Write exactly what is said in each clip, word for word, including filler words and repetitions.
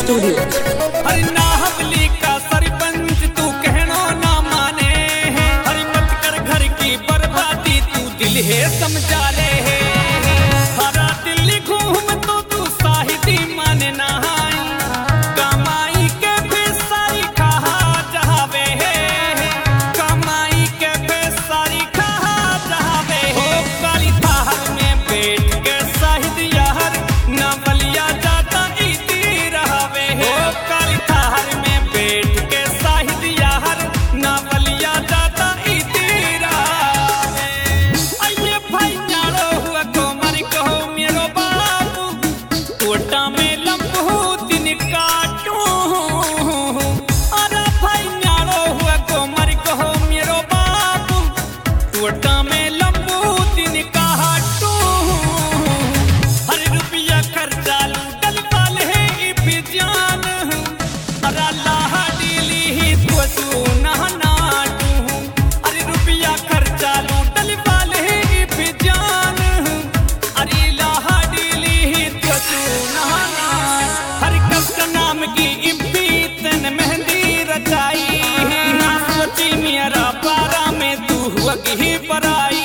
Studio. हर नाहवली का सरपंच तू कहनो ना माने है, हर मत कर घर की बर्बादी तू दिल है समझा ले है। हरा दिल्ली घूम तो तू साहिदी माने ना कमाई के बेसारी खा जहावे है, कमाई के बेसारी खा जहावे हो। काली थाहर में बैठ के साहिद यार ना बलिया जाता इती रहावे हो। काली थाहर में बैठ के साहिद यार ना बलिया जाता इती रहावे। अये भाई न्यारो हुआ को मर कहो मेरो बाबू, कोटा में लंबू दिन काटू। अरे भाई न्यारो हुआ को मर कहो मेरो बाबू, कोटा में लंबू दिन काटू। हर रुपया खर्चा लूटल वाले है इपी जान, अरे लाहा डीली ही तो सुना नाटू। अरे रुपया खर्चा लूटल वाले है इपी जान, अरे लाहा डीली ही तो सुना नाटू। हर कस का नाम की इपी तन मेहंदी रचाई, ना सोची मेरा पारा में तू हुआ ही पराई।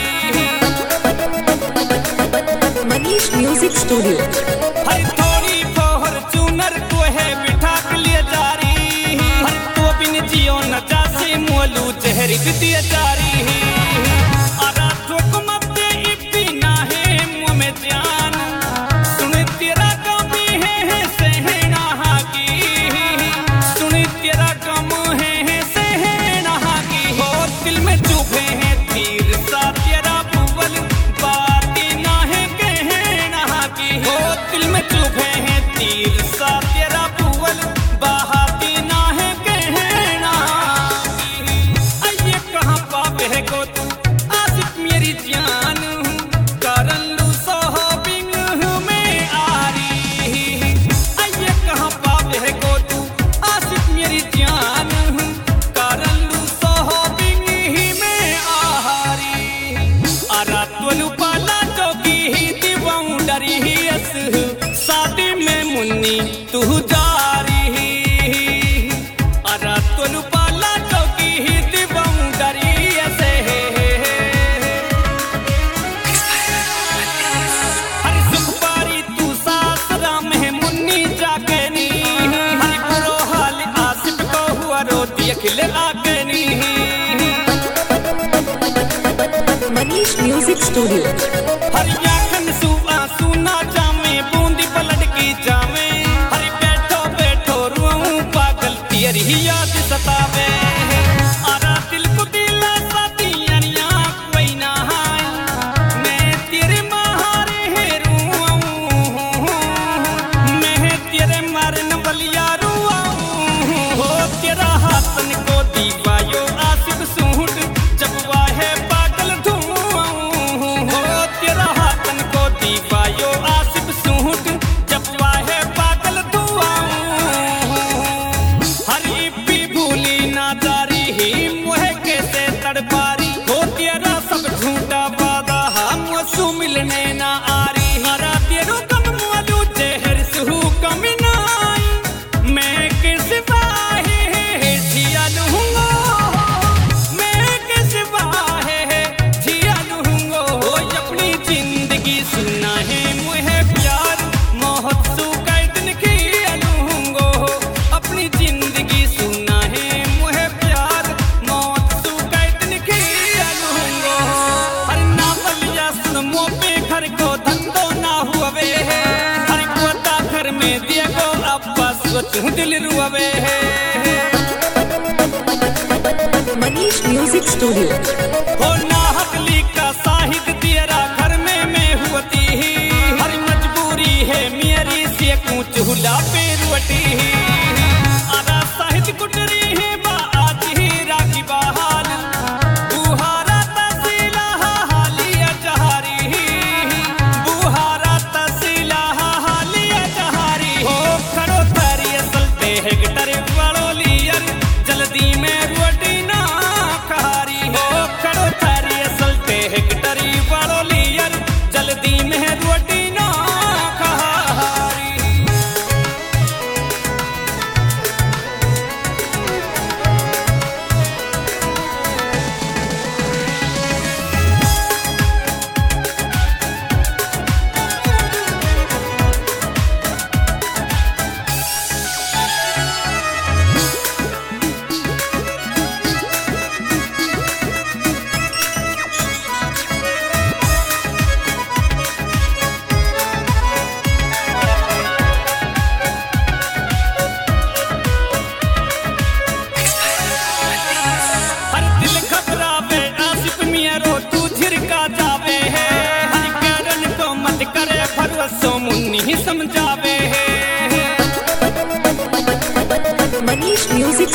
Manish music studio. हर थोड़ी फॉर्च्यूनर को है बिठा के लिए जा रही, हर तो बिन जियो न जासे मोलू चेहरी बितिया जा रही। अरा ठोक मत इपी ना है मुँह में जान, सुन तेरा गम है है सहना की, सुन तेरा गम है है सहना की हो। दिल में चुभे हैं तीर सा तेरा बुबल, बातें ना है कहना की हो। दिल में चुभे हैं तीर सा तेरा बुबल, बातें ना है कहना की। अये कहाँ पावे है को तू आसिफ मेरी जान, करन लू सोहबिंग में आ रही। अये कहाँ पावे है को तू आसिफ मेरी जान, करन लू सोहबिंग में आ रही। अरा तोलू पाला चौकी ही दीवाऊं डरी ही अस, शादी में मुन्नी तू जा रही। अरा तोलू पाला चौकी ही दीवाऊं डरी असे। हर सुख पारी तू सासरा में मुन्नी जाके नी, हर बुरो हाल आसिफ को हुआ रोती अखिल आके नी। Manish music studio. हर याखन सुआ सुना जामे बूंदी पलट की जामे, हर बैठो बैठो रुआऊं पागल तेरी ही याद सतावे। आरा दिल को दिल साथियानिया कोई ना है, मैं तेरे मारे है रुआऊं, मैं तेरे मारन बलिया रुआऊं हो। तेरा हाथन को दीवायो आसिफ सूट जब वाहे पागल धुआऊं हो। तेरा हाथन को दीवायो आसिफ सूट जब वाहे पागल धुआऊं। हर इपी भूली ना जारी ही मुहे कैसे तड़पारी हो। तेरा सब झूठा वादा हम सु मिलने ना आ रही। हरा तेरो कम वालू जहर सुहू कम नाई, मैं किस वाहे जिया लूंगा, मैं किस वाहे जिया लूंगा। अपनी जिंदगी सुना है मुहे प्यार मोहत सु कई दिन किया लूंगा, अपनी जिंदगी सुना है मुहे प्यार मौत सु कई दिन किया लूंगा। हर ना बलिया सुन मुँह पे घर को धंधो ना हुए है, हर कोता घर में दिया गो अब्बा सोचूं दिल रुआवे है। Manish music studio. हो नाहकली का साहिद तेरा घर में मैं हुती ही, हर मजबूरी है मेरी से कूच हुला पे रोटी ही। आधा साहिद कुटरी है बा आज ही राखी बहाल, बुहारा तसीला हालिया जहारी, बुहारा तसीला हालिया जहारी हो। खड़ो तारी असल पे हेक्टर वालो लियर, जल्दी में रोटी ना खारी हो। खड़ो तारी असल पे हेक्टर वालो लियर, जल्दी में रोटी ना खारी।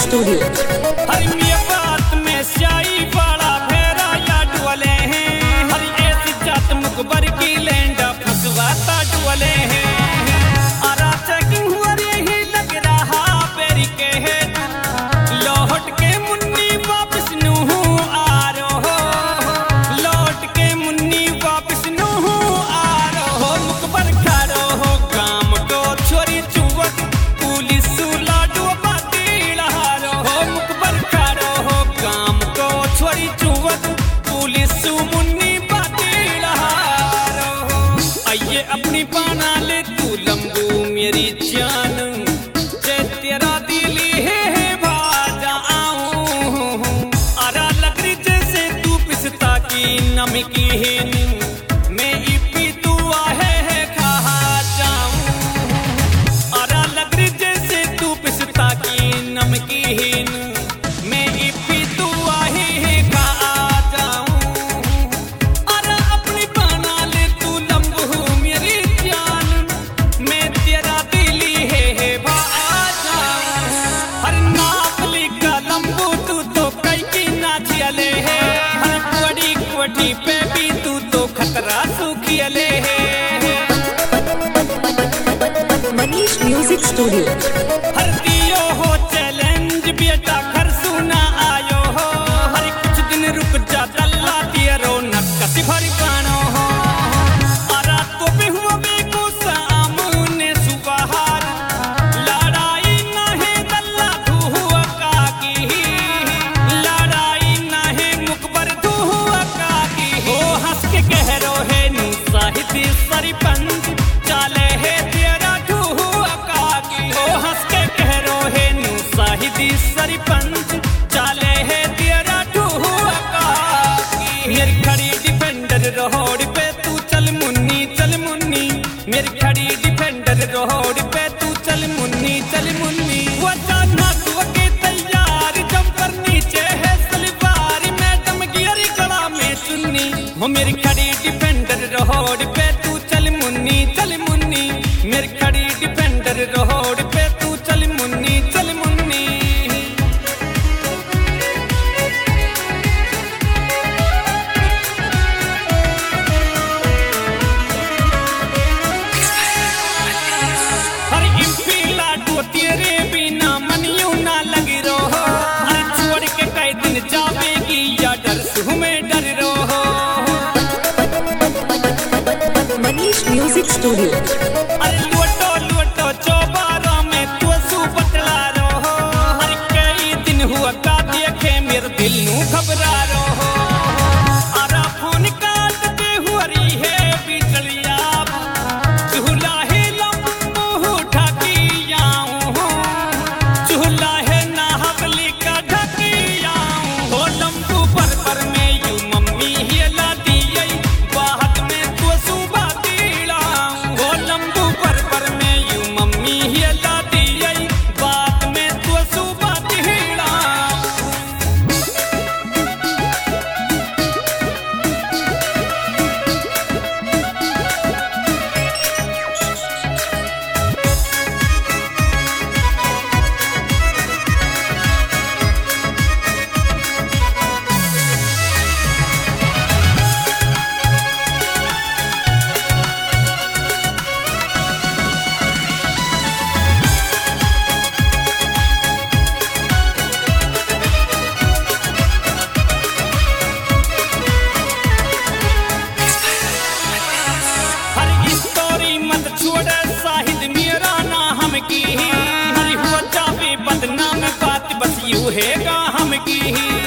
Studio. हरी मिया बात में स्याही वाला भेरा या डुअले हैं, हरी ऐसी जात मुकबर की लेंडा फसवाता डुअले हैं। आरा चेकिंग हुआ ही लग रहा पेरी के है, लौट के मुन्नी वापस नू आ रहो, लौट के मुन्नी वापस नू आ रहो। मुकबर खा रहो काम को छोरी चुवक पुलिस लाडू बाती लहा रहो। मुकबर खा रहो काम को छोरी चुवक पुलिस मुन्नी बाती लहा रहो। आइए अपनी पाना ले तू लंबू मेरी जान, जे तेरा दिली है भाजा आऊं। आरा लग रही जैसे तू पिसता की नमकी है, मैं इपी तू आहे है खा जाऊं। आरा लग रही जैसे तू पिसता की नमकी है, मैं इपी तू आहे है खा जाऊं। आरा अपनी बना ले तू लंबू मेरी जान, मैं तेरा दिली है है भाजा। हर नापली का लंबू तू तो कई की नाचियले है, हर बड़ी कोठी पे भी तू तो खतरा सूखियले है। Manish Music Studio. हर दियो हो चैलेंज बेटा घर सुना आयो हो, हर कुछ दिन रुक जा दल्ला तेरो नक्कसी भरी पानो हो। आरा तो पे हुआ बेको सामने सुबहार, लड़ाई ना है दल्ला धुआ काकी, लड़ाई ना है मुकबर धुआ काकी। हो हंस के कह रो है नी साहित्य सरपंच चाले है तेरा धुआ काकी। हो हंस के कह रो है नी साहित्य सरपंच चाले है तेरा धुआ काकी। मेरी खड़ी डिफेंडर रोड पे तू चल मुन्नी चल मुन्नी, मेरी खड़ी डिफेंडर रोड पे तू चल मुन्नी चल मुन्नी। वो जाना तू के तैयार जंपर नीचे है सलवार, मैडम गियर गला में चुन्नी। हो मेरी खड़ी डिफेंडर रोड पे तू चल मुन्नी चल मुन्नी, मेरी खड़ी डिफेंडर रोड पे तू चल मुन्नी चल मुन्नी। हर इम्पी लाडू तेरे बिना मनियो ना लगी रहो, हर छोड़ के कई दिन जावेगी या डर सु में डर रहो। Manish Music Studio. अरे लुटो लुटो चौबारा में तू सु बतला रहो, हर कई दिन हुआ का देखे मेरे दिल नू घबरा रहो। आरा फोन काटते हुआ रही है बिचलिया, चूल्हा है लंबू ढकी आऊं, चूल्हा है ना हवली का ढकी आऊं। हो लंबू पर पर में यू मम्मी हिला दिए बाहत में तू सुबह दिलाऊं। हो लंबू पर पर में यू मम्मी हिला दिए बात में तू सुबह दिलाऊं। हर स्टोरी मत छोड़ साहिद मेरा ना हम की, हरी हुआ जावे बदनाम बात बस यू है गा हम की।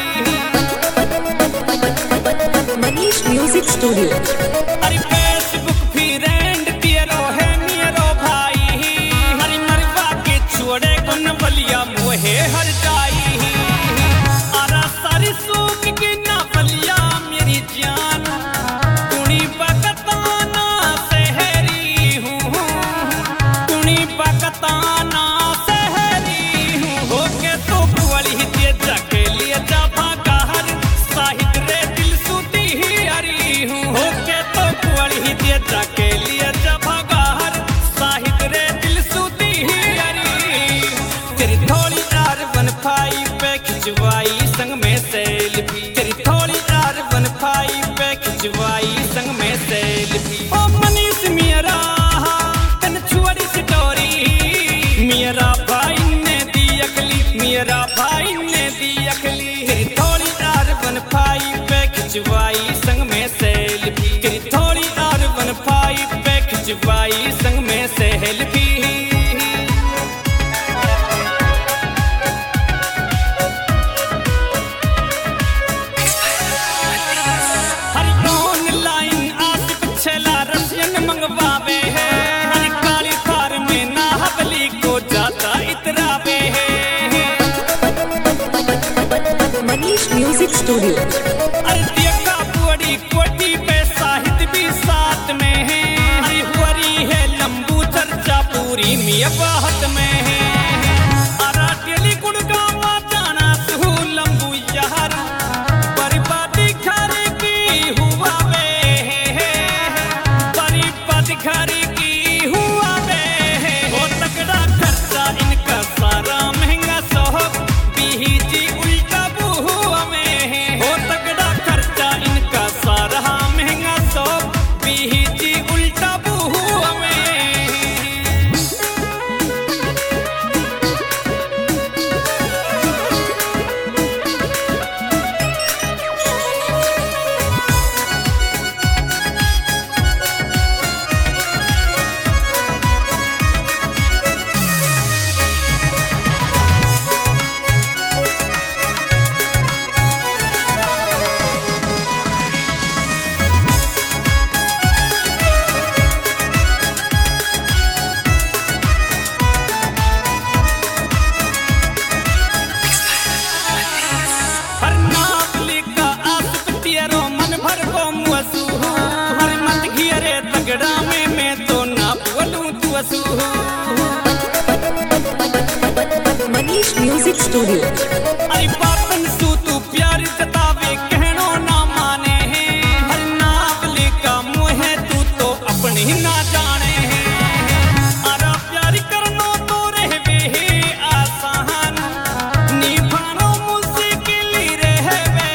Manish Music Studio. हरी फेसबुक फ्रेंड तेरो है मेरो भाई, हरी मरवा के छोड़े गुन बलिया मोहे हर जाई। आरा सारी सूख के ना बलिया मेरी जान, तुणी बकताना सहरी हूँ, तुणी बकताना सहरी हूँ। हो के तो बुआली ते जाके लिए जा भागा हर साहिद रे दिल सुती ही हरी हूँ। हो के तो मनीष म्यूजिक स्टूडियो। अरे देखा बुआड़ी कोटी पे साहित्य भी साथ में है। अरे हुआरी है लंबू चर्चा पूरी मियां बाहत में है। अरा टेली गुड़गावा जाना तू लंबू यार बर्बादी घर की हुआ वे बर्बादी घर की हुआ वे हो तगड़ा खर्चा इनका सारा महंगा सोहब बीजी उल्टा बुआ में हो तगड़ा खर्चा इनका सारा महंगा सोहब बीजी उल्टा बुआ में। तगड़ा में मैं तो ना बोलूं तू असू मनीष म्यूजिक स्टूडियो। अरे बापन सू तू प्यार जतावे कहनो ना माने है। हर नावले का मुँह है तू तो अपने ही ना जाने है। अरा प्यार करनो तो रहवे है आसान निभानो मुश्किल रहवे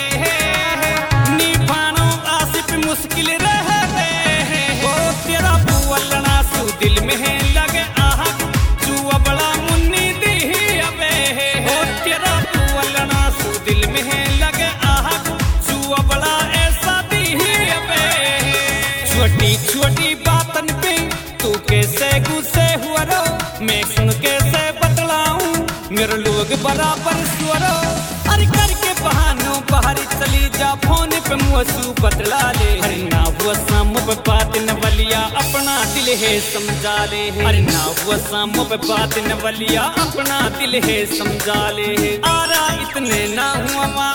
निभानो आसिफ मुश्किल रहवे हो तेरा बुअलना सू दिल में है लगे आह जुआ बड़ा मुन्नी दी अबे हो तेरा बुअलना सू दिल में है लगे आह जुआ बड़ा ऐसा दी अबे छोटी छोटी बातन पे तू कैसे गुस्से हुआ रो मैं सुन कैसे बतलाऊं मेरे लोग बराबर सुअरो। अरे करके बहानों बाहर चली जा फोन पे मुँह बतला ले। अरे ना वो शाम पे बात न बलिया अपना दिल है समझा ले। अरे ना वो शाम पे बात न बलिया अपना दिल है समझा ले। आरा इतने ना हुआ